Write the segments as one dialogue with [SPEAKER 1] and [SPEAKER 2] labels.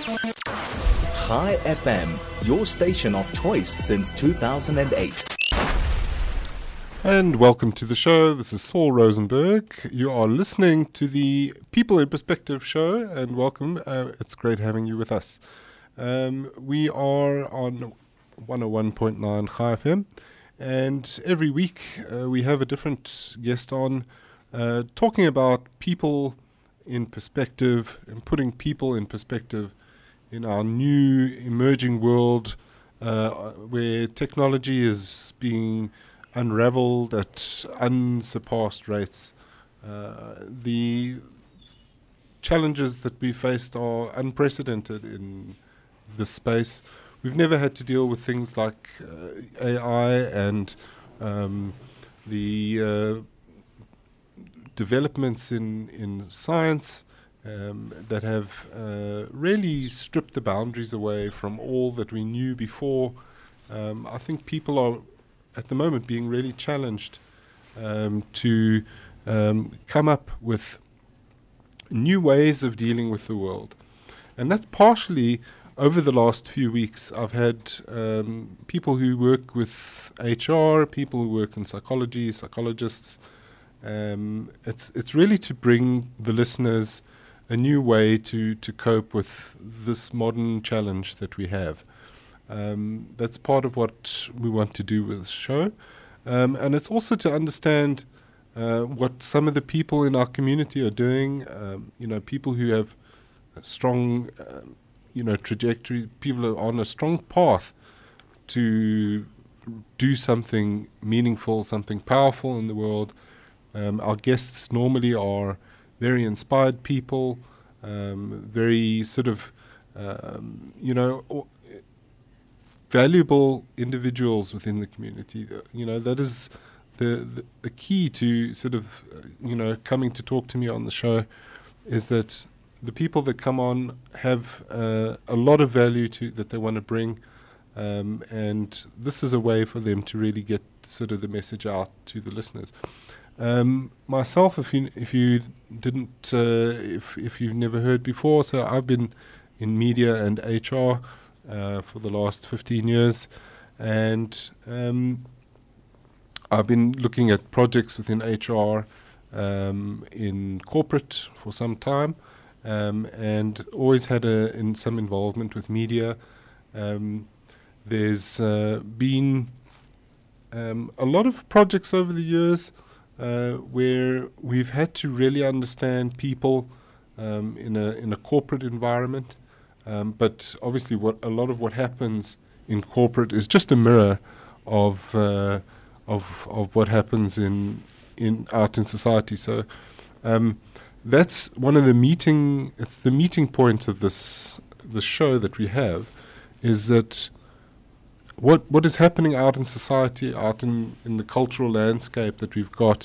[SPEAKER 1] Chai FM, your station of choice since 2008.
[SPEAKER 2] And welcome to the show. This is Saul Rosenberg. You are listening to the People in Perspective show, and welcome. It's great having you with us. We are on 101.9 Chai FM, and every week we have a different guest on talking about people in perspective and putting people in perspective in our new emerging world where technology is being unraveled at unsurpassed rates. The challenges that we faced are unprecedented in this space. We've never had to deal with things like AI and the developments in science that have really stripped the boundaries away from all that we knew before. I think people are at the moment being really challenged to come up with new ways of dealing with the world. And that's partially over the last few weeks. I've had people who work with HR, people who work in psychology, psychologists. It's really to bring the listeners a new way to cope with this modern challenge that we have. That's part of what we want to do with the show. And it's also to understand what some of the people in our community are doing, people who have a strong, trajectory, people who are on a strong path to do something meaningful, something powerful in the world. Our guests normally are very inspired people, very sort of, valuable individuals within the community. That is the key to sort of, coming to talk to me on the show, is that the people that come on have a lot of value that they want to bring, and this is a way for them to really get sort of the message out to the listeners. Myself, if you've never heard before, so I've been in media and HR for the last 15 years, and I've been looking at projects within HR in corporate for some time, and always had some involvement with media. There's been a lot of projects over the years where we've had to really understand people in a corporate environment. But obviously, a lot of what happens in corporate is just a mirror of what happens out in society. So that's one of the meeting points of the show that we have, is that what is happening out in society, out in the cultural landscape that we've got.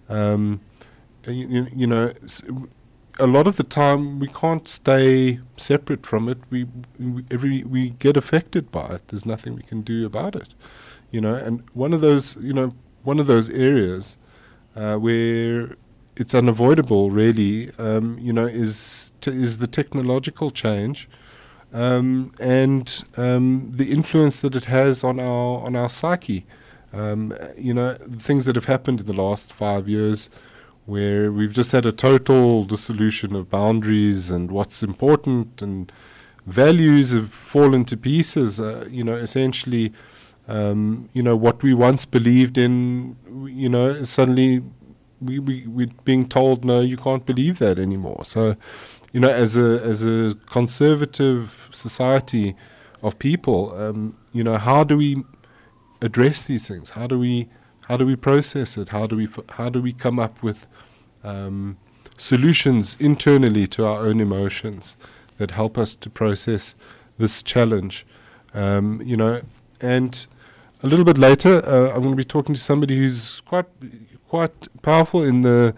[SPEAKER 2] A lot of the time we can't stay separate from it. We get affected by it. There's nothing we can do about it, And one of those areas where it's unavoidable, really, is the technological change, and the influence that it has on our psyche. Things that have happened in the last 5 years, where we've just had a total dissolution of boundaries and what's important, and values have fallen to pieces. Essentially, what we once believed in, suddenly we're being told, no, you can't believe that anymore. So, as a conservative society of people, how do we address these things? How do we process it? How do we come up with solutions internally to our own emotions that help us to process this challenge? And a little bit later, I'm going to be talking to somebody who's quite powerful in the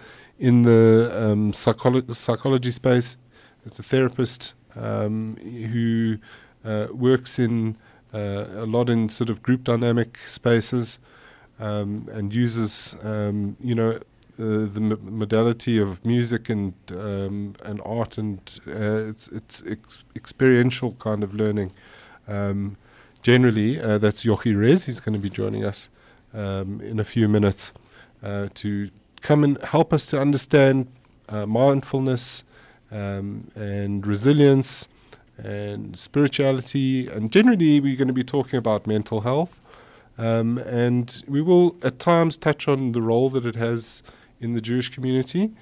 [SPEAKER 2] psychology space. It's a therapist who works in a lot in sort of group dynamic spaces, and uses modality of music and art, and it's experiential kind of learning. Generally, that's Jochi Rez. He's going to be joining us in a few minutes to come and help us to understand mindfulness and resilience and spirituality. And generally, we're going to be talking about mental health. And we will at times touch on the role that it has in the Jewish community.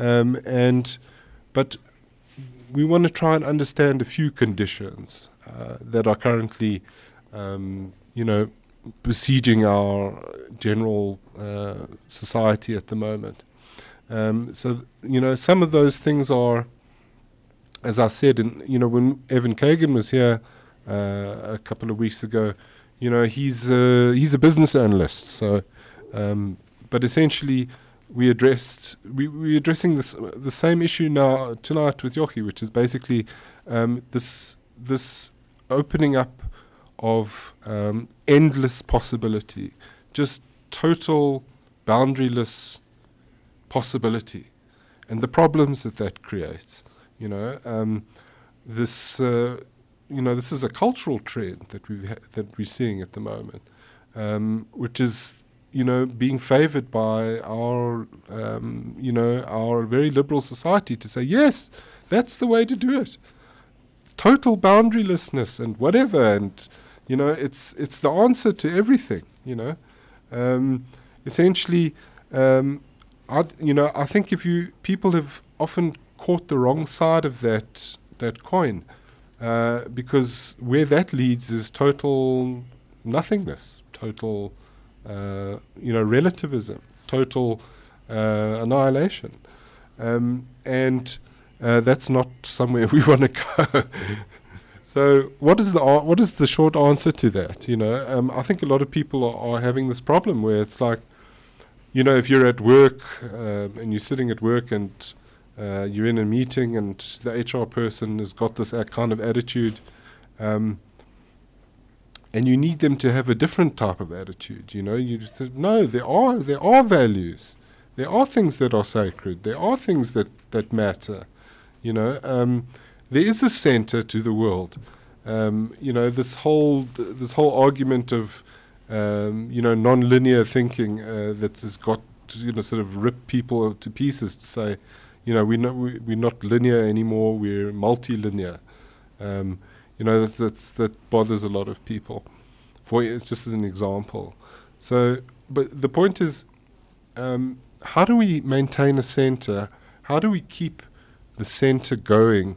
[SPEAKER 2] But we want to try and understand a few conditions that are currently, besieging our general society at the moment. Some of those things are, as I said, when Evan Kagan was here a couple of weeks ago, he's a business analyst. So, but essentially, we're addressing the same issue now tonight with Jochi, which is basically this opening up of endless possibility, just total boundaryless possibility, and the problems that creates. This is a cultural trend that we're seeing at the moment, which is being favoured by our very liberal society to say, yes, that's the way to do it. Total boundarylessness and whatever, and it's the answer to everything. Essentially, I think people have often caught the wrong side of that coin, because where that leads is total nothingness, total relativism, total annihilation, and that's not somewhere we want to go. So what is the short answer to that? I think a lot of people are having this problem where it's like, if you're at work and you're sitting at work and you're in a meeting and the HR person has got this kind of attitude, and you need them to have a different type of attitude. You just say, no, there are values, there are things that are sacred, there are things that matter. There is a center to the world. This whole argument of non-linear thinking that has got sort of rip people to pieces to say, we're not linear anymore, we're multilinear. That bothers a lot of people. It's just as an example. So, but the point is, how do we maintain a center? How do we keep the center going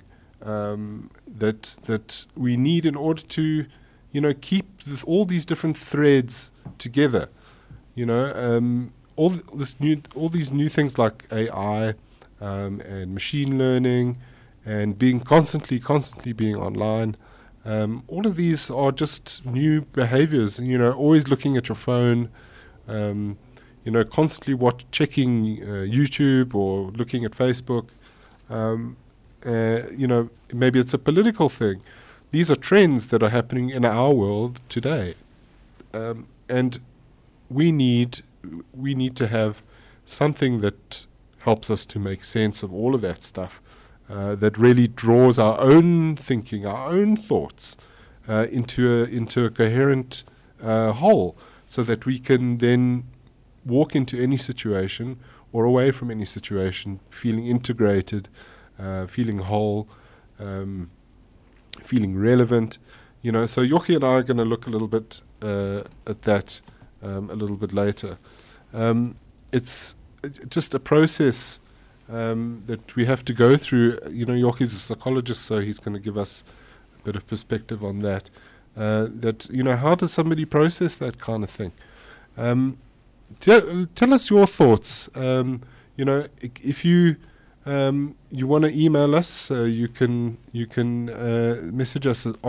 [SPEAKER 2] that we need in order to, keep all these different threads together? All these new things like AI and machine learning and being constantly being online. All of these are just new behaviors. Always looking at your phone. Constantly checking YouTube or looking at Facebook. Maybe it's a political thing. These are trends that are happening in our world today, and we need to have something that helps us to make sense of all of that stuff, that really draws our own thinking, our own thoughts into a coherent whole, so that we can then walk into any situation or away from any situation feeling integrated, feeling whole, feeling relevant. So Jochi and I are going to look a little bit at that a little bit later. It's just a process that we have to go through. Jochi's a psychologist, so he's going to give us a bit of perspective on that. How does somebody process that kind of thing? Tell us your thoughts. If you want to email us, you can message us at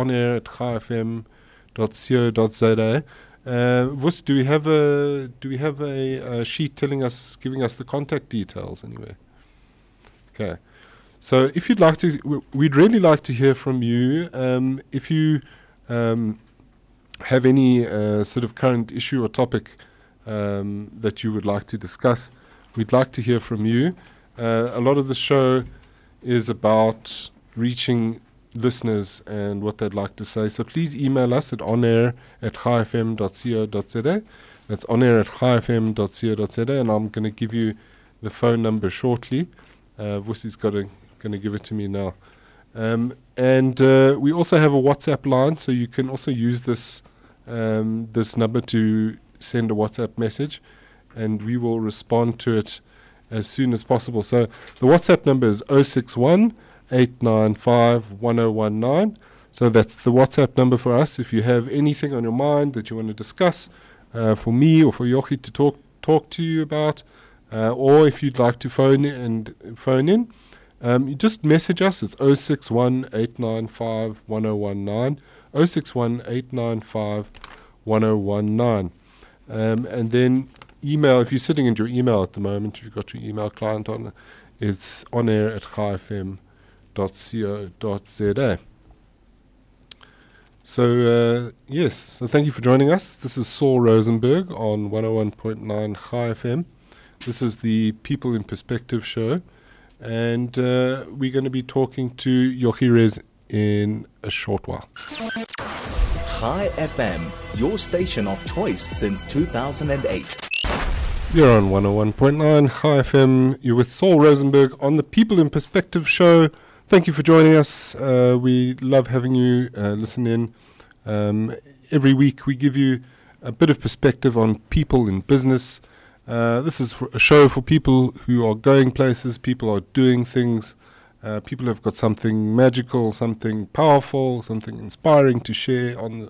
[SPEAKER 2] onair@chaifm.co.za. Vus, do we have a sheet giving us the contact details anyway? Okay. So if you'd like to, we'd really like to hear from you. If you have any sort of current issue or topic that you would like to discuss, We'd like to hear from you. A lot of the show is about reaching listeners and what they'd like to say. So please email us at onair@chaifm.co.za. That's onair@chaifm.co.za, and I'm going to give you the phone number shortly. Vusi's going to give it to me now. And we also have a WhatsApp line, so you can also use this number to send a WhatsApp message, and we will respond to it as soon as possible. So the WhatsApp number is 061-895-1019. So that's the WhatsApp number for us. If you have anything on your mind that you want to discuss for me or for Yochi to talk to you about, or if you'd like to phone in, you just message us. It's 061-895-1019, 061-895-1019. And then email, if you're sitting in your email at the moment, if you've got your email client on, it's onair@chaifm.co.za. So, yes, so thank you for joining us. This is Saul Rosenberg on 101.9 Chai FM. This is the People in Perspective show, and we're going to be talking to Yochi Rez in a short while.
[SPEAKER 1] Chai FM, your station of choice since 2008.
[SPEAKER 2] You're on 101.9 Chai FM. You're with Saul Rosenberg on the People in Perspective show. Thank you for joining us. We love having you listen in. Every week we give you a bit of perspective on people in business. This is a show for people who are going places, people are doing things, people have got something magical, something powerful, something inspiring to share on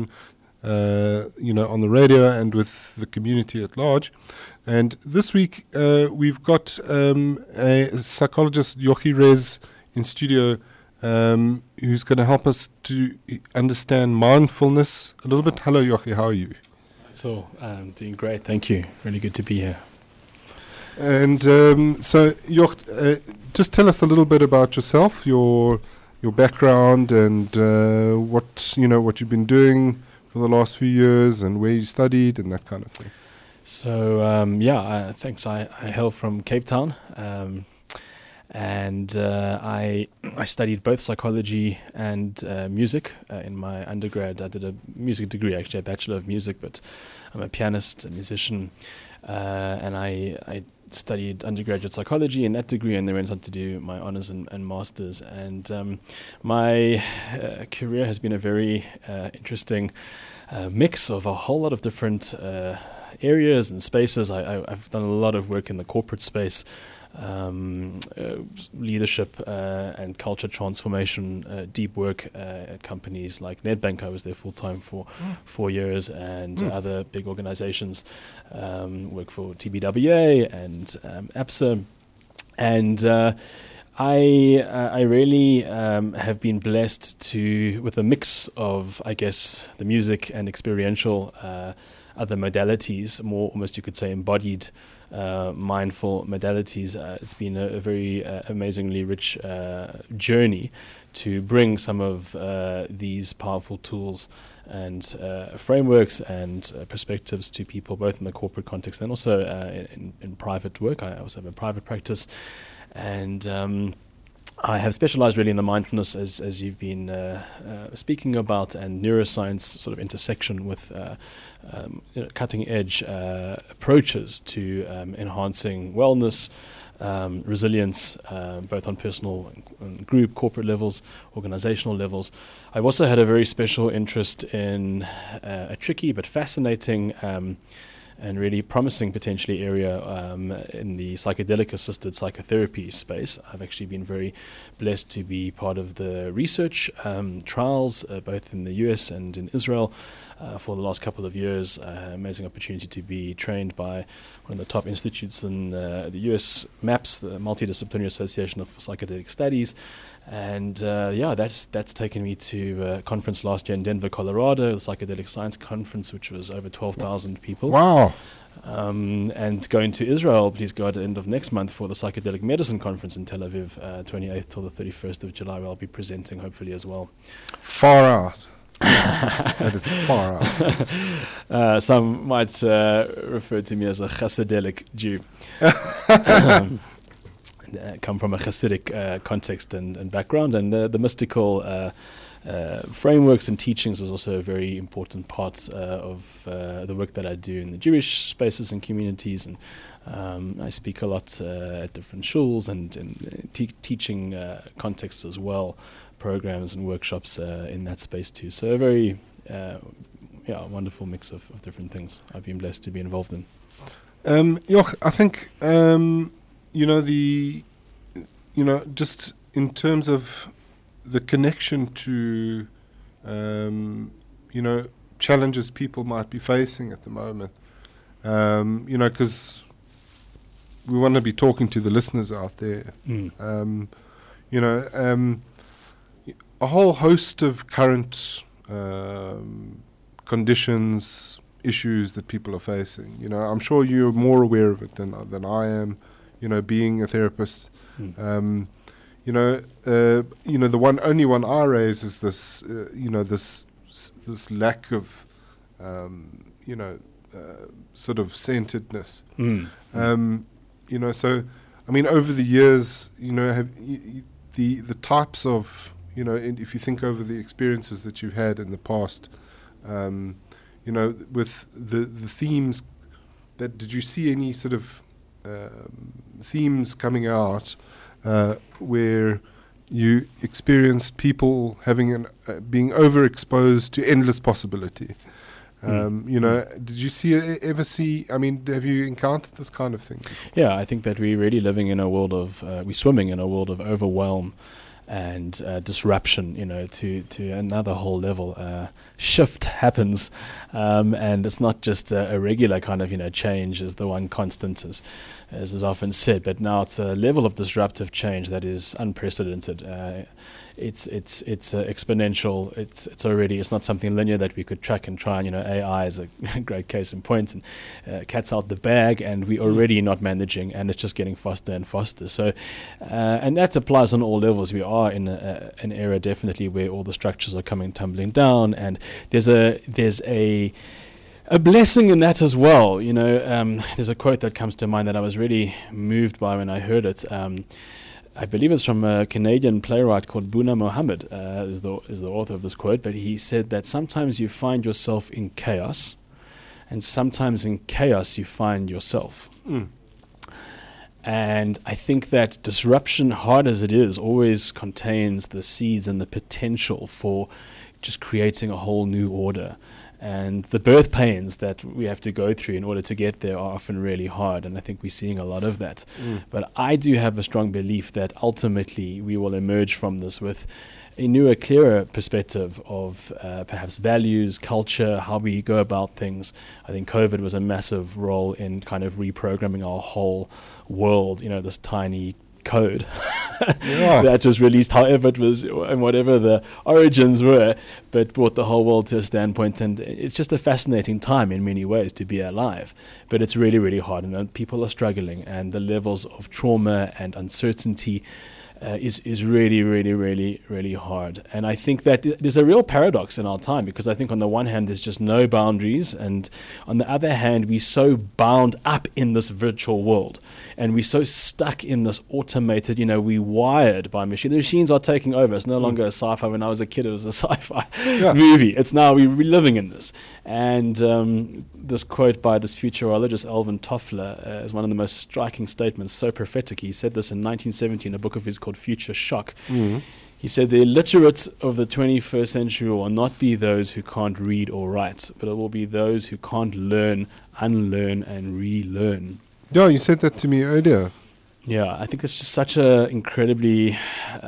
[SPEAKER 2] the radio and with the community at large. And this week we've got a psychologist, Yochi Rez, in studio, who's going to help us to understand mindfulness a little bit. Hello, Yochi, how are you?
[SPEAKER 3] So, I'm doing great, thank you. Really good to be here.
[SPEAKER 2] And so, Yoch, just tell us a little bit about yourself, your background, and what you've been doing for the last few years, and where you studied, and that kind of thing.
[SPEAKER 3] So, thanks. I hail from Cape Town. And I studied both psychology and music in my undergrad. I did a music degree, actually a Bachelor of Music, but I'm a pianist, a musician, and I studied undergraduate psychology in that degree, and then went on to do my honors and masters. And my career has been a very interesting mix of a whole lot of different areas and spaces. I've done a lot of work in the corporate space. Leadership and culture transformation, deep work at companies like Nedbank. I was there full time for 4 years, and other big organizations. Work for TBWA and APSA, and I really have been blessed with a mix of, I guess, the music and experiential other modalities, more almost you could say embodied mindful modalities. It's been a very amazingly rich journey to bring some of these powerful tools and frameworks and perspectives to people, both in the corporate context and also in private work. I also have a private practice, and I have specialized really in the mindfulness, as you've been speaking about, and neuroscience sort of intersection with cutting edge approaches to enhancing wellness, resilience, both on personal and group, corporate levels, organizational levels. I've also had a very special interest in a tricky but fascinating and really promising potentially area in the psychedelic-assisted psychotherapy space. I've actually been very blessed to be part of the research trials, both in the US and in Israel, for the last couple of years. Amazing opportunity to be trained by one of the top institutes in the US, MAPS, the Multidisciplinary Association of Psychedelic Studies. And that's taken me to a conference last year in Denver, Colorado, the Psychedelic Science Conference, which was over 12,000 people.
[SPEAKER 2] Wow.
[SPEAKER 3] And going to Israel, please go at the end of next month for the Psychedelic Medicine Conference in Tel Aviv, 28th till the 31st of July, where I'll be presenting hopefully as well.
[SPEAKER 2] Far out. That is far out.
[SPEAKER 3] Some might refer to me as a Hasidic Jew. Come from a Hasidic context and background, and the mystical frameworks and teachings is also a very important part of the work that I do in the Jewish spaces and communities, and I speak a lot at different shuls and in teaching contexts as well, programs and workshops in that space too. So a very wonderful mix of different things I've been blessed to be involved in.
[SPEAKER 2] Joch, I think just in terms of the connection to challenges people might be facing at the moment, because we want to be talking to the listeners out there. A whole host of current conditions, issues that people are facing. I'm sure you're more aware of it than I am. Being a therapist. The only one I raise is this. This lack of, sort of centeredness. So, I mean, over the years, have the types of, if you think over the experiences that you've had in the past, with the themes, did you see any sort of themes coming out where you experienced people having being overexposed to endless possibility? Did you ever see? I mean, have you encountered this kind of thing?
[SPEAKER 3] Yeah, I think that we're really living in a world of we're swimming in a world of overwhelm and disruption, to another whole level. Shift happens, and it's not just a regular kind of, change is the one constant, as is often said, but now it's a level of disruptive change that is unprecedented. It's exponential. It's not something linear that we could track and try. And AI is a great case in point, and cat's out the bag, and we're already not managing, and it's just getting faster and faster. So, and that applies on all levels. We are in an era definitely where all the structures are coming tumbling down, and there's a blessing in that as well. There's a quote that comes to mind that I was really moved by when I heard it. I believe it's from a Canadian playwright called Buna Mohammed, is the author of this quote, but he said that sometimes you find yourself in chaos, and sometimes in chaos you find yourself. And I think that disruption, hard as it is, always contains the seeds and the potential for just creating a whole new order. And the birth pains that we have to go through in order to get there are often really hard, and I think we're seeing a lot of that. But I do have a strong belief that ultimately we will emerge from this with a newer, clearer perspective of perhaps values, culture, how we go about things. I think COVID was a massive role in kind of reprogramming our whole world, this tiny code that was released, however it was and whatever the origins were, but brought the whole world to a standpoint. And it's just a fascinating time in many ways to be alive, but it's really, really hard, and people are struggling, and the levels of trauma and uncertainty is really, really, really, really hard. And I think that there's a real paradox in our time, because I think on the one hand there's just no boundaries, and on the other hand we're so bound up in this virtual world, and we're so stuck in this automated, we're wired by machines. The machines are taking over. It's no longer a sci-fi. When I was a kid it was a sci-fi movie. It's now we're living in this. And this quote by this futurologist Alvin Toffler is one of the most striking statements, so prophetic. He said this in 1970 in a book of his called Future Shock. He said, the illiterate of the 21st century will not be those who can't read or write, but it will be those who can't learn, unlearn, and relearn.
[SPEAKER 2] Yeah, you said that to me earlier.
[SPEAKER 3] Yeah, I think it's just such a incredibly,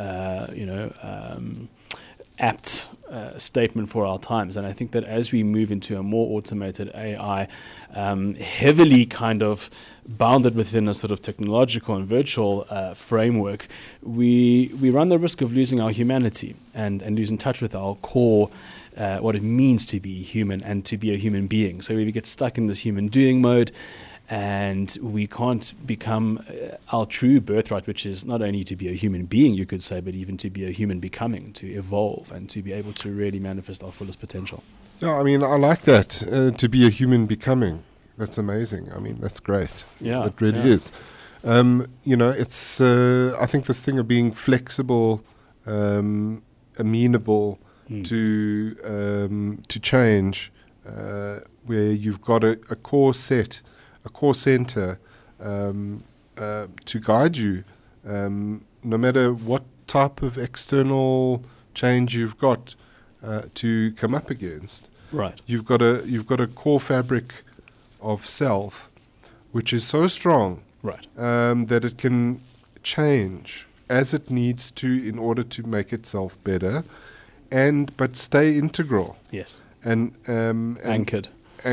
[SPEAKER 3] apt statement for our times. And I think that as we move into a more automated AI, heavily kind of bounded within a sort of technological and virtual framework, we run the risk of losing our humanity and losing touch with our core, what it means to be human and to be a human being. So we get stuck in this human doing mode, and we can't become our true birthright, which is not only to be a human being, you could say, but even to be a human becoming, to evolve and to be able to really manifest our fullest potential.
[SPEAKER 2] Yeah, I mean, I like that, to be a human becoming. That's amazing. I mean, that's great.
[SPEAKER 3] Yeah,
[SPEAKER 2] it really is. It's, I think this thing of being flexible, amenable to change, where you've got a core center to guide you, no matter what type of external change you've got to come up against.
[SPEAKER 3] Right.
[SPEAKER 2] You've got a core fabric of self, which is so strong,
[SPEAKER 3] right,
[SPEAKER 2] that it can change as it needs to in order to make itself better, but stay integral.
[SPEAKER 3] Yes.
[SPEAKER 2] And
[SPEAKER 3] anchored,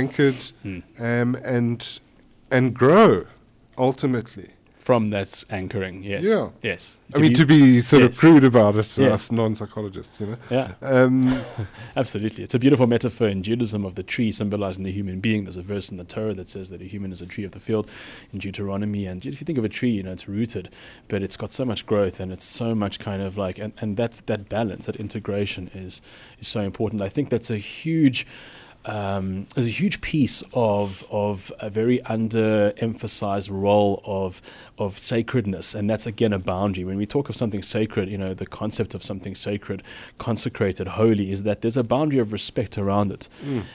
[SPEAKER 2] and grow ultimately.
[SPEAKER 3] From that anchoring, yes.
[SPEAKER 2] Yeah.
[SPEAKER 3] Yes.
[SPEAKER 2] To be sort of crude about it, us non-psychologists,
[SPEAKER 3] Yeah. Absolutely. It's a beautiful metaphor in Judaism of the tree symbolizing the human being. There's a verse in the Torah that says that a human is a tree of the field in Deuteronomy. And if you think of a tree, it's rooted, but it's got so much growth and it's so much kind of like, and that balance, that integration is so important. I think that's a huge... there's a huge piece of a very underemphasized role of sacredness, and that's again a boundary. When we talk of something sacred, the concept of something sacred, consecrated, holy, is that there's a boundary of respect around it,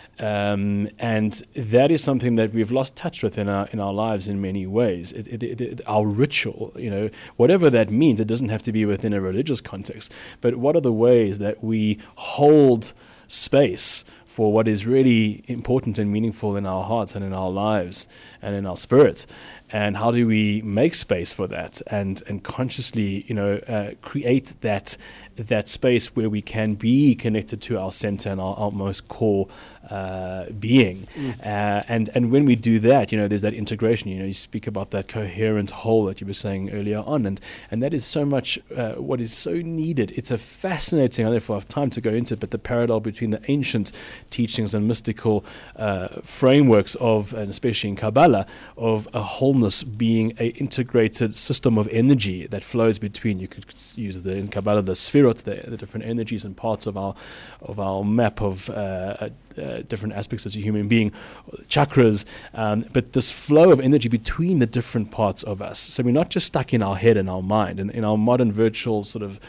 [SPEAKER 3] and that is something that we've lost touch with in our lives in many ways. Our ritual, whatever that means, it doesn't have to be within a religious context, but what are the ways that we hold space for what is really important and meaningful in our hearts and in our lives and in our spirit, and how do we make space for that and consciously create that space where we can be connected to our center and our most core being, and when we do that, there's that integration. You speak about that coherent whole that you were saying earlier on, and that is so much what is so needed. It's a fascinating, I don't know if I have time to go into it, but the parallel between the ancient teachings and mystical frameworks and especially in Kabbalah, of a wholeness being an integrated system of energy that flows between, you could use in Kabbalah the sphirot, the different energies and parts of our map of different aspects as a human being, chakras, but this flow of energy between the different parts of us. So we're not just stuck in our head and our mind. And in our modern virtual sort of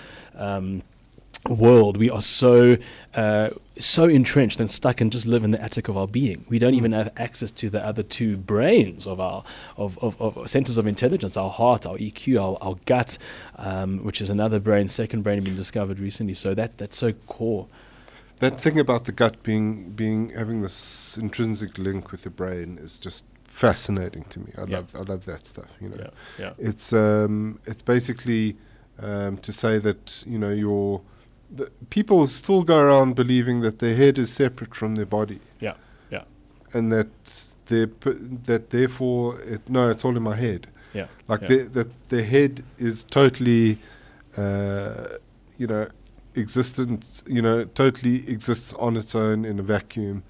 [SPEAKER 3] world, we are so entrenched and stuck and just live in the attic of our being. We don't even have access to the other two brains of our of centers of intelligence, our heart, our EQ, our gut, which is another brain, second brain being discovered recently. So that's so core.
[SPEAKER 2] That thing about the gut having this intrinsic link with the brain is just fascinating to me. I love that stuff.
[SPEAKER 3] Yeah.
[SPEAKER 2] It's basically to say that people still go around believing that their head is separate from their body.
[SPEAKER 3] Yeah.
[SPEAKER 2] And that therefore it's all in my head.
[SPEAKER 3] Yeah.
[SPEAKER 2] Their head is totally existence, totally exists on its own in a vacuum.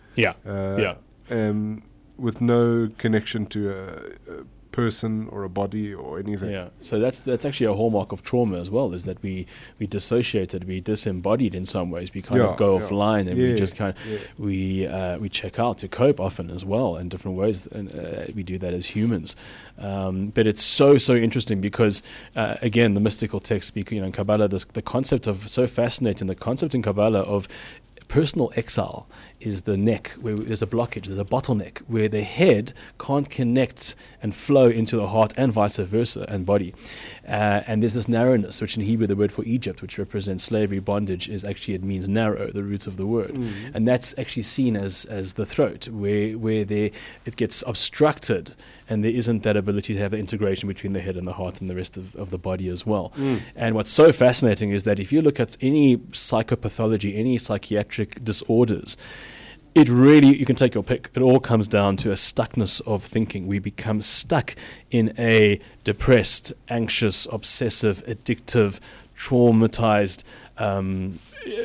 [SPEAKER 2] With no connection to a person or a body or anything.
[SPEAKER 3] Yeah. So that's actually a hallmark of trauma as well, is that we dissociated, we disembodied in some ways. We kind of go offline and we just we check out to cope often as well in different ways, and we do that as humans. But it's so interesting because again, the mystical texts speak, in Kabbalah, the concept of, so fascinating, the concept in Kabbalah of personal exile is the neck, where there's a blockage, there's a bottleneck, where the head can't connect and flow into the heart and vice versa and body. And there's this narrowness, which in Hebrew, the word for Egypt, which represents slavery, bondage, is actually, it means narrow, the root of the word. And that's actually seen as the throat, where it gets obstructed, and there isn't that ability to have the integration between the head and the heart and the rest of the body as well. And what's so fascinating is that if you look at any psychopathology, any psychiatric disorders, it really, you can take your pick, it all comes down to a stuckness of thinking. We become stuck in a depressed, anxious, obsessive, addictive, traumatized,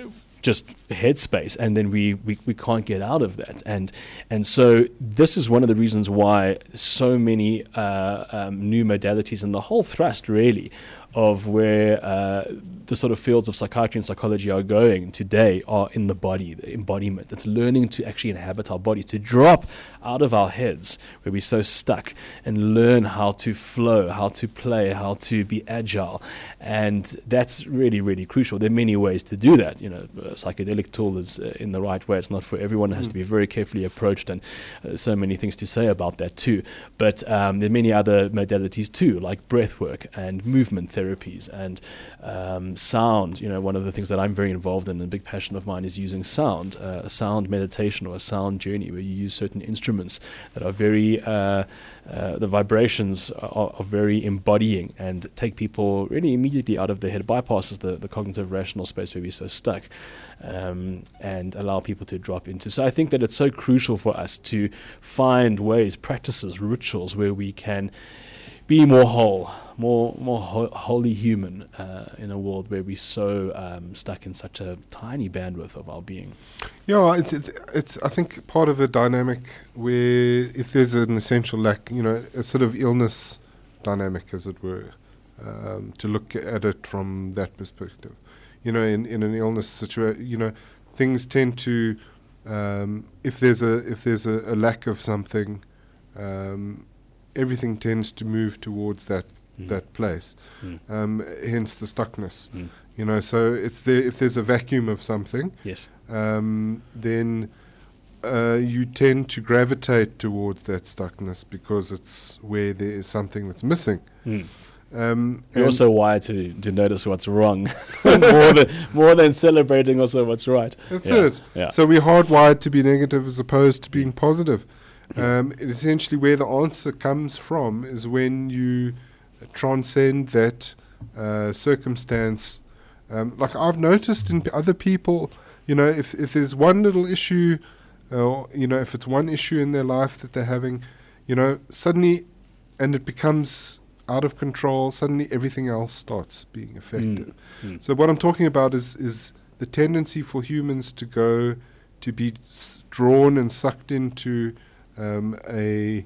[SPEAKER 3] just headspace, and then we can't get out of that. And so this is one of the reasons why so many new modalities, and the whole thrust really of where the sort of fields of psychiatry and psychology are going today are in the body, the embodiment. It's learning to actually inhabit our bodies, to drop out of our heads where we're so stuck, and learn how to flow, how to play, how to be agile. And that's really, really crucial. There are many ways to do that. You know, a psychedelic tool is in the right way. It's not for everyone. It has to be very carefully approached, and so many things to say about that too. But there are many other modalities too, like breath work and movement therapies and sound. You know, one of the things that I'm very involved in, and a big passion of mine, is using sound, a sound meditation or a sound journey, where you use certain instruments that are very, the vibrations are very embodying, and take people really immediately out of their head, bypasses the cognitive rational space where we're so stuck, and allow people to drop into. So I think that it's so crucial for us to find ways, practices, rituals where we can be more whole, more wholly human in a world where we're so stuck in such a tiny bandwidth of our being.
[SPEAKER 2] Yeah, it's I think part of a dynamic where if there's an essential lack, you know, a sort of illness dynamic, as it were, to look at it from that perspective. You know, in an illness situation, you know, things tend to, if there's a lack of something, everything tends to move towards that place. Hence the stuckness. You know, so it's there. If there's a vacuum of something,
[SPEAKER 3] yes,
[SPEAKER 2] then you tend to gravitate towards that stuckness because it's where there is something that's missing.
[SPEAKER 3] You're also wired to notice what's wrong more than celebrating also what's right.
[SPEAKER 2] That's it.
[SPEAKER 3] Yeah.
[SPEAKER 2] So we're hardwired to be negative as opposed to being positive. Essentially, where the answer comes from is when you transcend that circumstance. Like I've noticed in other people, you know, if there's one little issue, you know, if it's one issue in their life that they're having, you know, suddenly, and it becomes out of control, suddenly everything else starts being affected. So what I'm talking about is the tendency for humans to go to be drawn and sucked into a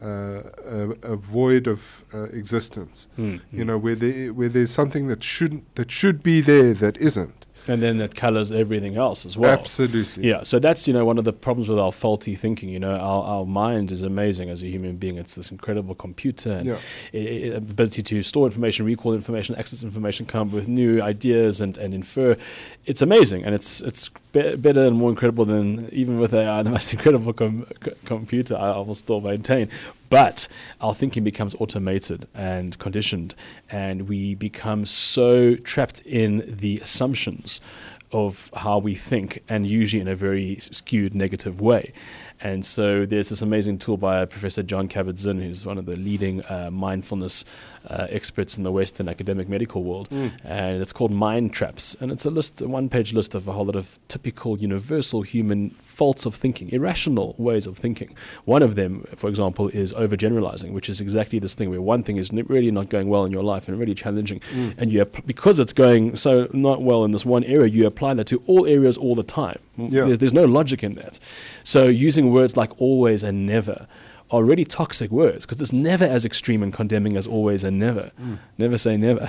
[SPEAKER 2] void of existence. You know, where there's something that should be there that isn't.
[SPEAKER 3] And then that colors everything else as well.
[SPEAKER 2] Absolutely.
[SPEAKER 3] Yeah, so that's, you know, one of the problems with our faulty thinking. You know, our mind is amazing as a human being. It's this incredible computer, and ability to store information, recall information, access information, come up with new ideas and infer. It's amazing, and it's better and more incredible than, even with AI, the most incredible computer I will still maintain. But our thinking becomes automated and conditioned, and we become so trapped in the assumptions of how we think, and usually in a very skewed negative way. And so there's this amazing tool by Professor Jon Kabat-Zinn, who's one of the leading mindfulness experts in the Western academic medical world. And it's called Mind Traps. And it's a one-page list of a whole lot of typical universal human faults of thinking, irrational ways of thinking. One of them, for example, is overgeneralizing, which is exactly this thing where one thing is really not going well in your life and really challenging. And because it's going so not well in this one area, you apply that to all areas all the time. There's no logic in that. So using words like always and never are really toxic words, because it's never as extreme and condemning as always and never. Never say never.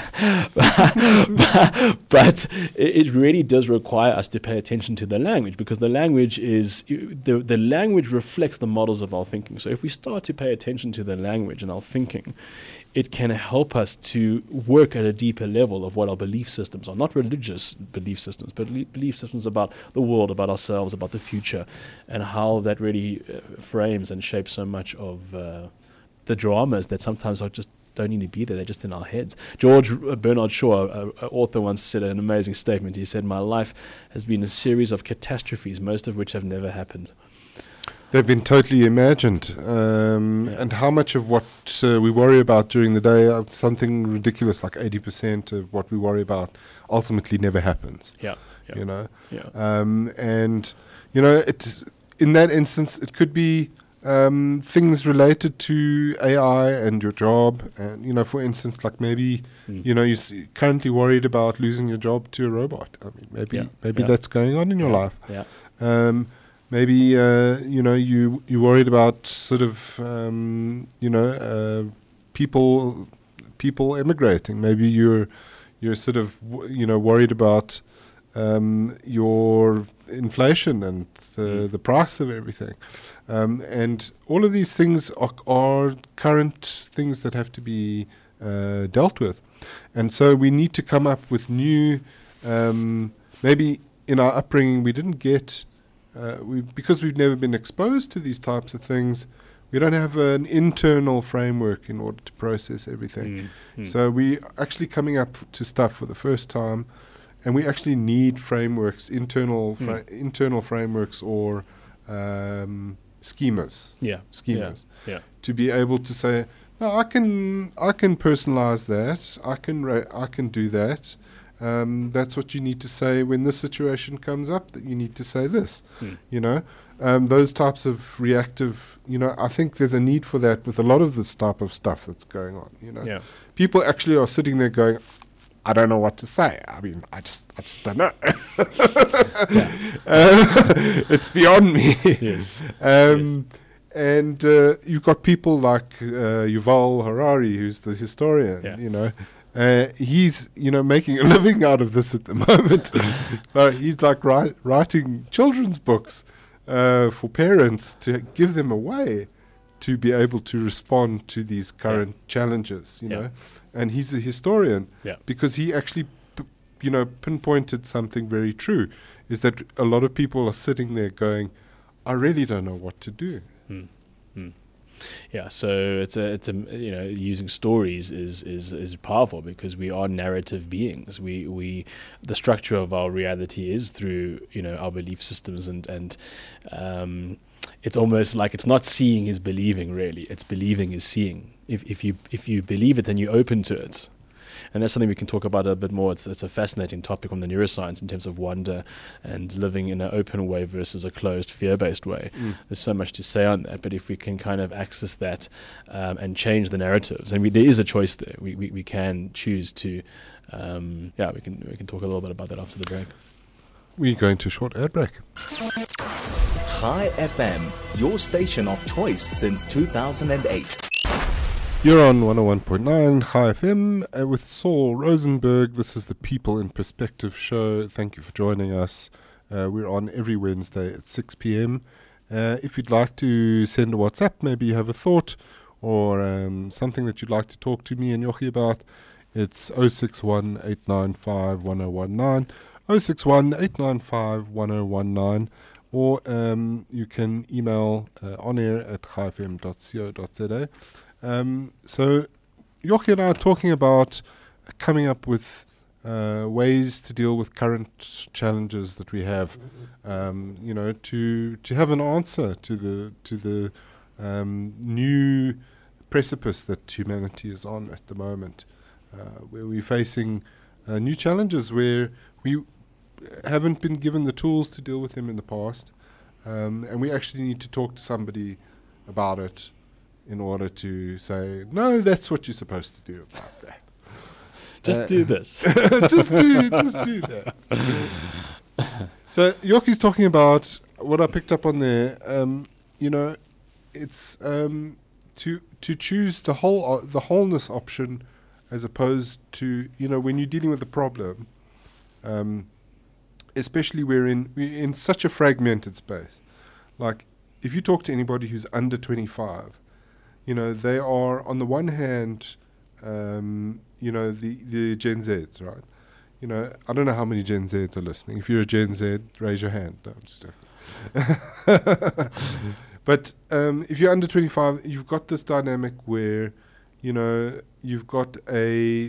[SPEAKER 3] But it really does require us to pay attention to the language, because the language the language reflects the models of our thinking. So if we start to pay attention to the language and our thinking, it can help us to work at a deeper level of what our belief systems are. Not religious belief systems, but belief systems about the world, about ourselves, about the future, and how that really frames and shapes so much of the dramas that sometimes don't need to be there. They're just in our heads. George Bernard Shaw, an author, once said an amazing statement. He said, "My life has been a series of catastrophes, most of which have never happened."
[SPEAKER 2] They've been totally imagined. And how much of what we worry about during the day, something ridiculous like 80% of what we worry about ultimately never happens. You know? And, you know, it's in that instance, it could be things related to AI and your job. And, for instance, like maybe, you're currently worried about losing your job to a robot. I mean, maybe that's going on in your life.
[SPEAKER 3] Yeah.
[SPEAKER 2] Maybe, you're worried about sort of, people emigrating. Maybe you're sort of, worried about your inflation and the price of everything. And all of these things are current things that have to be dealt with. And so we need to come up with new, maybe in our upbringing we didn't get, because we've never been exposed to these types of things, we don't have an internal framework in order to process everything. So we actually coming up to stuff for the first time, and we actually need frameworks, internal frameworks or schemas. Schemas.
[SPEAKER 3] Yeah.
[SPEAKER 2] To be able to say, no, I can personalize that. I can do that. That's what you need to say when this situation comes up. That you need to say this. Those types of reactive. I think there's a need for that with a lot of this type of stuff that's going on. People actually are sitting there going, I don't know what to say. I mean, I just don't know. It's beyond me.
[SPEAKER 3] Yes.
[SPEAKER 2] And you've got people like Yuval Harari, who's the historian. He's making a living out of this at the moment. He's like writing children's books for parents to give them away to be able to respond to these current challenges. And he's a historian because he actually, pinpointed something very true, is that a lot of people are sitting there going, I really don't know what to do.
[SPEAKER 3] Yeah, so it's a using stories is powerful because we are narrative beings. We the structure of our reality is through our belief systems and it's almost like it's not seeing is believing, really. It's believing is seeing. If you believe it, then you're open to it. And that's something we can talk about a bit more. It's a fascinating topic on the neuroscience in terms of wonder and living in an open way versus a closed, fear-based way. There's so much to say on that, but if we can kind of access that and change the narratives, and there is a choice there. We can choose to, we can talk a little bit about that after the break.
[SPEAKER 2] We're going to a short ad break.
[SPEAKER 1] Chai FM, your station of choice since 2008.
[SPEAKER 2] You're on 101.9 Chai FM with Saul Rosenberg. This is the People in Perspective show. Thank you for joining us. We're on every Wednesday at 6 p.m. If you'd like to send a WhatsApp, maybe you have a thought or something that you'd like to talk to me and Yochi about, it's 061 895 1019, 061 895 1019, or you can email onair@chaifm.co.za. So Yochi and I are talking about coming up with ways to deal with current challenges that we have, to have an answer to the new precipice that humanity is on at the moment, where we're facing new challenges where we haven't been given the tools to deal with them in the past, and we actually need to talk to somebody about it in order to say, no, that's what you're supposed to do about that.
[SPEAKER 3] Just do this.
[SPEAKER 2] just do that. So Yoki's talking about what I picked up on there. It's to choose the wholeness option as opposed to when you're dealing with a problem. Especially we're in such a fragmented space. Like if you talk to anybody who's under 25. They are, on the one hand, the Gen Zs, right? I don't know how many Gen Zs are listening. If you're a Gen Z, raise your hand. No, I'm just joking. But if you're under 25, you've got this dynamic where, you've got a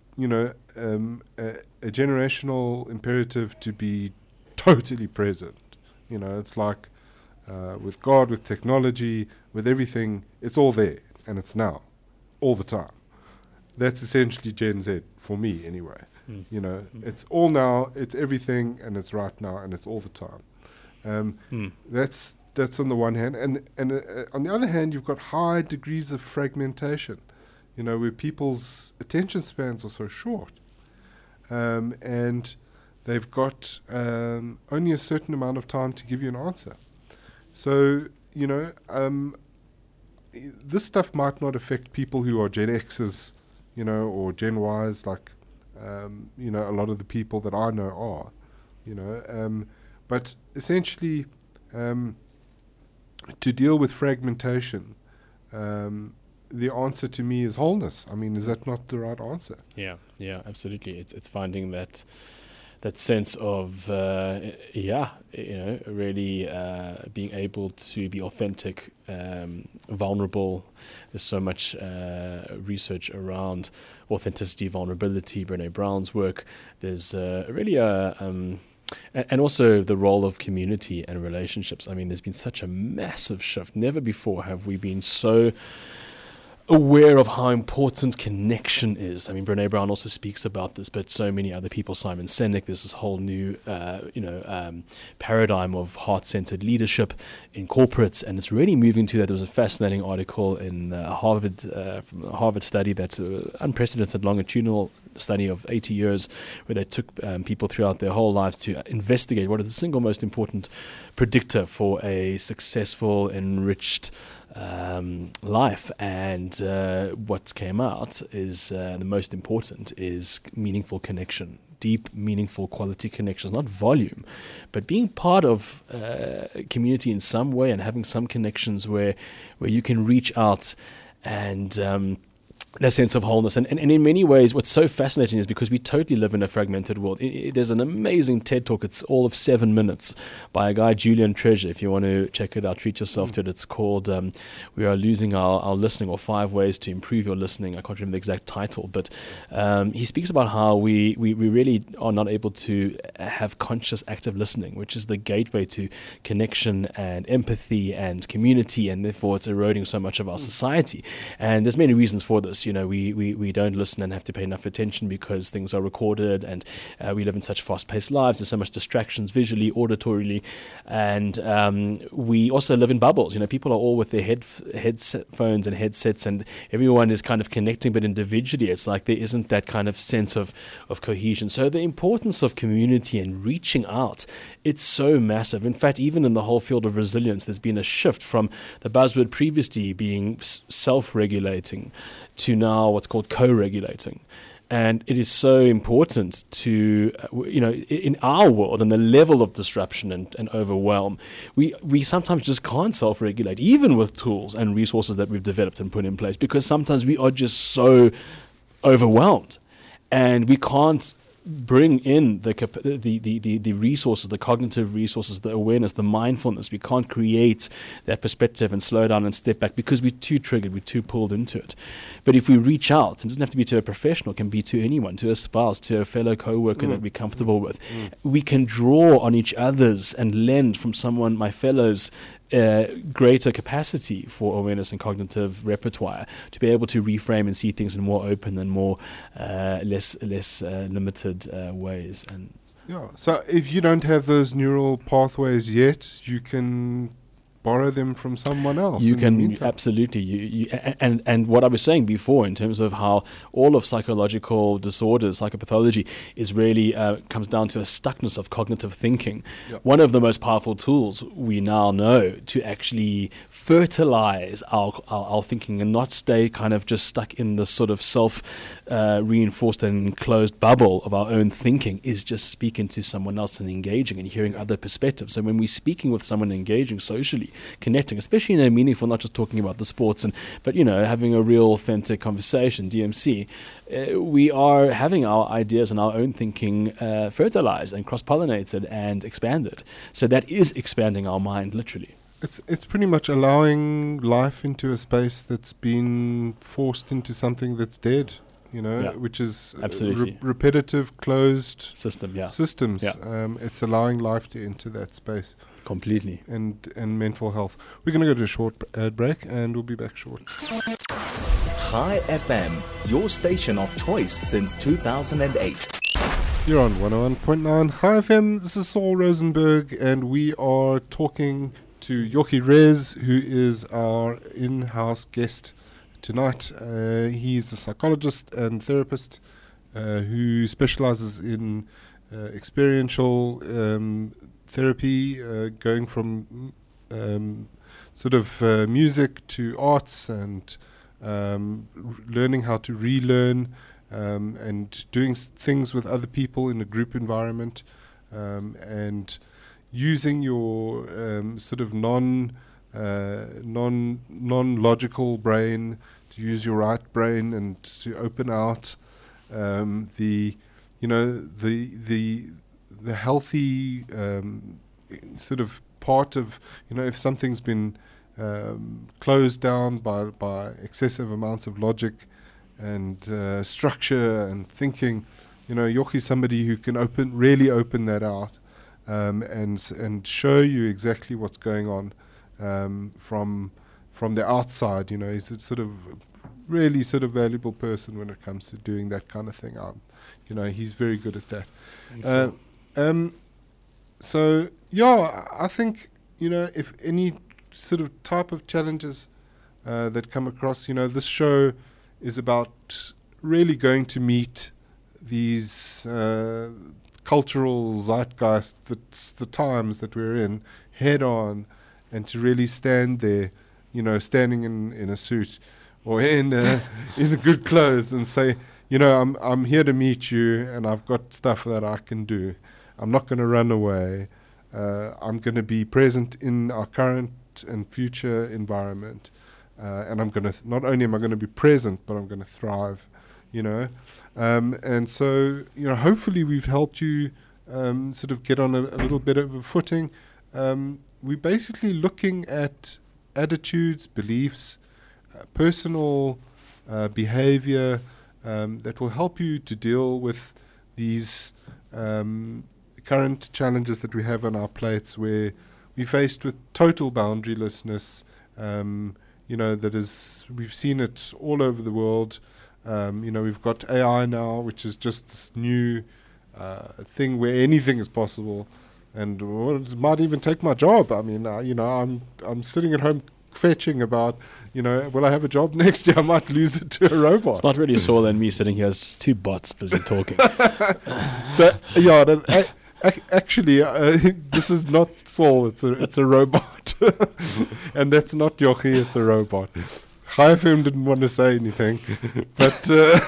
[SPEAKER 2] generational imperative to be totally present. It's like with God, with technology, with everything, it's all there and it's now, all the time. That's essentially Gen Z for me, anyway. It's all now, it's everything, and it's right now, and it's all the time. That's that's on the one hand, and on the other hand, you've got high degrees of fragmentation. Where people's attention spans are so short, and they've got only a certain amount of time to give you an answer. So this stuff might not affect people who are Gen Xers, or Gen Ys, like a lot of the people that I know are, but essentially. To deal with fragmentation, the answer to me is wholeness. I mean, is that not the right answer?
[SPEAKER 3] Yeah, absolutely. It's finding that sense of really being able to be authentic, vulnerable. There's so much research around authenticity, vulnerability. Brené Brown's work. There's really and also the role of community and relationships. I mean, there's been such a massive shift. Never before have we been so aware of how important connection is. I mean, Brené Brown also speaks about this, but so many other people, Simon Sinek, there's this whole new, paradigm of heart-centered leadership in corporates, and it's really moving to that. There was a fascinating article in Harvard, from a Harvard study, that's an unprecedented longitudinal study of 80 years, where they took people throughout their whole lives to investigate what is the single most important predictor for a successful, enriched life, and what came out is the most important is meaningful connection, deep, meaningful, quality connections, not volume, but being part of a community in some way and having some connections where you can reach out and that sense of wholeness. And in many ways, what's so fascinating is because we totally live in a fragmented world. There's an amazing TED Talk. It's all of 7 minutes by a guy, Julian Treasure. If you want to check it out, treat yourself to it. It's called We Are Losing Our Listening, or 5 Ways to Improve Your Listening. I can't remember the exact title, but he speaks about how we really are not able to have conscious, active listening, which is the gateway to connection and empathy and community, and therefore it's eroding so much of our society. And there's many reasons for this. We don't listen and have to pay enough attention because things are recorded, and we live in such fast-paced lives. There's so much distractions visually, auditorily, and we also live in bubbles. People are all with their headphones and headsets, and everyone is kind of connecting, but individually it's like there isn't that kind of sense of cohesion. So the importance of community and reaching out, it's so massive. In fact, even in the whole field of resilience, there's been a shift from the buzzword previously being self-regulating to now what's called co-regulating. And it is so important to, in our world and the level of disruption and overwhelm, we sometimes just can't self-regulate, even with tools and resources that we've developed and put in place, because sometimes we are just so overwhelmed and we can't bring in the resources, the cognitive resources, the awareness, the mindfulness. We can't create that perspective and slow down and step back because we're too triggered, we're too pulled into it. But if we reach out, it doesn't have to be to a professional, it can be to anyone, to a spouse, to a fellow co-worker that we're comfortable with. We can draw on each other's and lend from someone, my fellows, greater capacity for awareness and cognitive repertoire to be able to reframe and see things in more open and more less limited ways. And
[SPEAKER 2] so if you don't have those neural pathways yet, you can borrow them from someone else.
[SPEAKER 3] You can absolutely. And what I was saying before in terms of how all of psychological disorders, psychopathology, is really comes down to a stuckness of cognitive thinking. Yep. One of the most powerful tools we now know to actually fertilize our thinking and not stay kind of just stuck in this sort of self-reinforced and enclosed bubble of our own thinking is just speaking to someone else and engaging and hearing other perspectives. So when we're speaking with someone, engaging socially, connecting, especially in a meaningful, not just talking about the sports, but having a real authentic conversation, DMC, we are having our ideas and our own thinking fertilized and cross-pollinated and expanded. So that is expanding our mind, literally.
[SPEAKER 2] It's pretty much allowing life into a space that's been forced into something that's dead. Which is repetitive, closed systems. Yeah. It's allowing life to enter that space.
[SPEAKER 3] Completely.
[SPEAKER 2] And mental health. We're going to go to a short ad break, and we'll be back shortly.
[SPEAKER 1] Chai FM, your station of choice since 2008.
[SPEAKER 2] You're on 101.9 Chai FM. This is Saul Rosenberg, and we are talking to Yochi Rez, who is our in-house guest tonight. He's a psychologist and therapist who specializes in experiential therapy, going from sort of music to arts and learning how to relearn and doing things with other people in a group environment, and using your sort of non-logical brain to use your right brain and to open out the healthy sort of part of, if something's been closed down by excessive amounts of logic and structure and thinking, Yochi's somebody who can really open that out and show you exactly what's going on from the outside. He's a sort of really sort of valuable person when it comes to doing that kind of thing. He's very good at that. So yeah, I think if any sort of type of challenges that come across, this show is about really going to meet these cultural zeitgeist, that's the times that we're in, head on, and to really stand there, standing in a suit or in good clothes and say, I'm here to meet you, and I've got stuff that I can do. I'm not going to run away. I'm going to be present in our current and future environment, and I'm going to not only am I going to be present, but I'm going to thrive. And so hopefully we've helped you sort of get on a little bit of a footing. We're basically looking at attitudes, beliefs, personal behavior that will help you to deal with these current challenges that we have on our plates, where we're faced with total boundarylessness. That is, we've seen it all over the world. We've got AI now, which is just this new thing where anything is possible, and it might even take my job. I mean, I'm sitting at home fetching about, will I have a job next year? I might lose it to a robot.
[SPEAKER 3] It's not really Saul and me sitting here as two bots busy talking.
[SPEAKER 2] So yeah, actually, this is not Saul. It's a robot, and that's not Yochi. It's a robot. Chaifim didn't want to say anything, but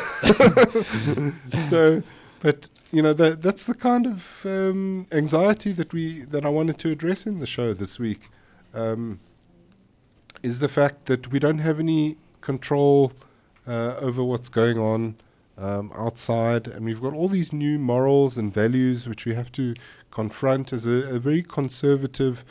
[SPEAKER 2] that's the kind of anxiety that I wanted to address in the show this week. Is the fact that we don't have any control over what's going on outside, and we've got all these new morals and values which we have to confront as a very conservative,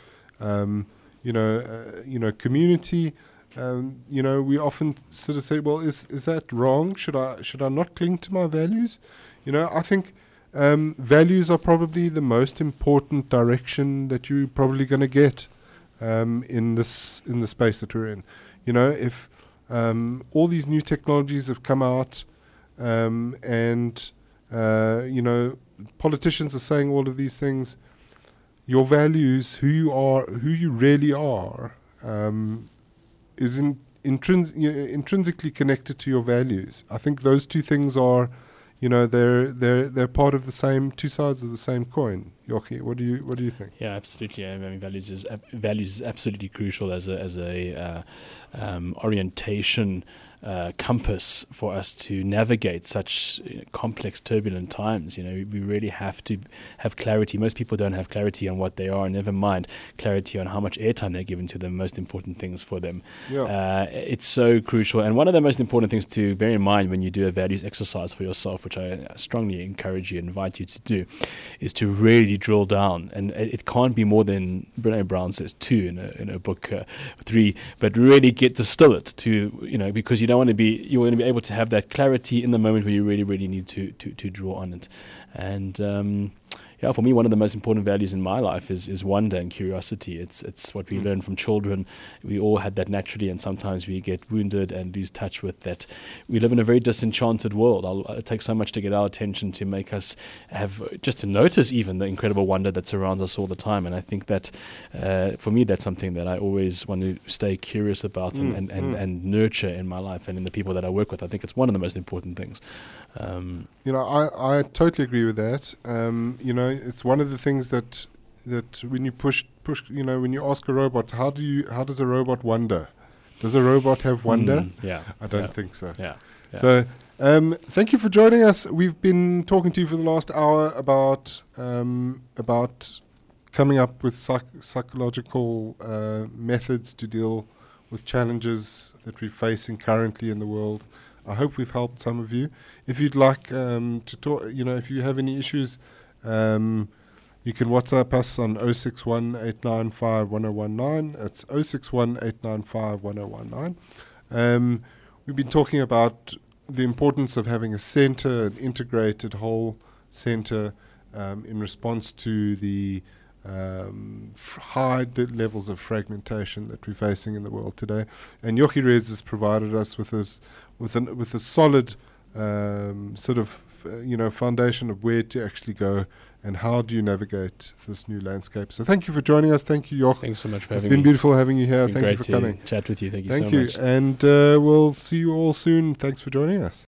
[SPEAKER 2] community. We often sort of say, well, is that wrong? Should I not cling to my values? I think values are probably the most important direction that you're probably going to get in the space that we're in. If all these new technologies have come out, and politicians are saying all of these things, your values, who you really are, is intrinsically connected to your values. I think those two things are, they're part of the same, two sides of the same coin. Yochi, what do you think?
[SPEAKER 3] Yeah, absolutely. I mean, values is absolutely crucial as a orientation compass for us to navigate such complex, turbulent times. We really have to have clarity. Most people don't have clarity on what they are, never mind clarity on how much airtime they're given to the most important things for them. Yeah. It's so crucial. And one of the most important things to bear in mind when you do a values exercise for yourself, which I strongly encourage you, invite you to do, is to really drill down. And it can't be more than Brené Brown says 2 in a book 3, but really distill it to, because you want to be able to have that clarity in the moment where you really, really need to draw on it. And yeah, for me, one of the most important values in my life is wonder and curiosity. It's what we learn from children. We all had that naturally, and sometimes we get wounded and lose touch with that. We live in a very disenchanted world. It takes so much to get our attention, to make us have, just to notice even the incredible wonder that surrounds us all the time. And I think that for me, that's something that I always want to stay curious about and nurture in my life and in the people that I work with. I think it's one of the most important things.
[SPEAKER 2] I totally agree with that. It's one of the things that when you push, when you ask a robot, how does a robot wonder? Does a robot have wonder?
[SPEAKER 3] Yeah.
[SPEAKER 2] I don't think so.
[SPEAKER 3] Yeah.
[SPEAKER 2] So, thank you for joining us. We've been talking to you for the last hour about coming up with psychological methods to deal with challenges that we're facing currently in the world. I hope we've helped some of you. If you'd like to talk, if you have any issues, you can WhatsApp us on 061 895 1019. That's 061 895 1019. We've been talking about the importance of having a center, an integrated whole center, in response to the high levels of fragmentation that we're facing in the world today. And Yogi Rez has provided us with a solid foundation of where to actually go and how do you navigate this new landscape. So thank you for joining us. Thank you, Yogi.
[SPEAKER 3] Thanks so much for having
[SPEAKER 2] me. It's been
[SPEAKER 3] me.
[SPEAKER 2] beautiful having you here.
[SPEAKER 3] Thank you for coming. Chat with you. Thank you so much.
[SPEAKER 2] And we'll see you all soon. Thanks for joining us.